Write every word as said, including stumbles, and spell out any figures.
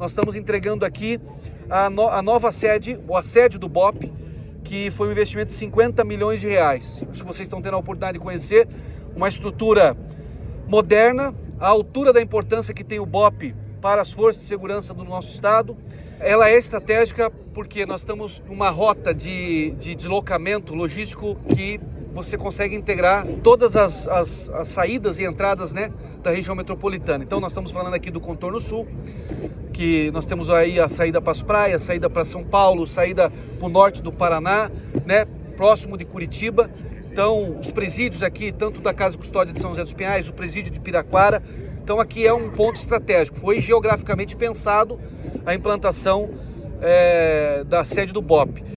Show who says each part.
Speaker 1: nós estamos entregando aqui a, no, a nova sede, ou a sede do B O P, que foi um investimento de cinquenta milhões de reais. Acho que vocês estão tendo a oportunidade de conhecer uma estrutura moderna, à altura da importância que tem o B O P para as forças de segurança do nosso estado. Ela é estratégica porque nós estamos numa rota de, de deslocamento logístico que você consegue integrar todas as, as, as saídas e entradas, né, da região metropolitana. Então nós estamos falando aqui do Contorno Sul, que nós temos aí a saída para as praias, saída para São Paulo, saída para o norte do Paraná, né, próximo de Curitiba. Então os presídios aqui, tanto da Casa Custódia de São José dos Pinhais, o presídio de Piraquara. Então aqui é um ponto estratégico. Foi geograficamente pensado a implantação é, da sede do B O P.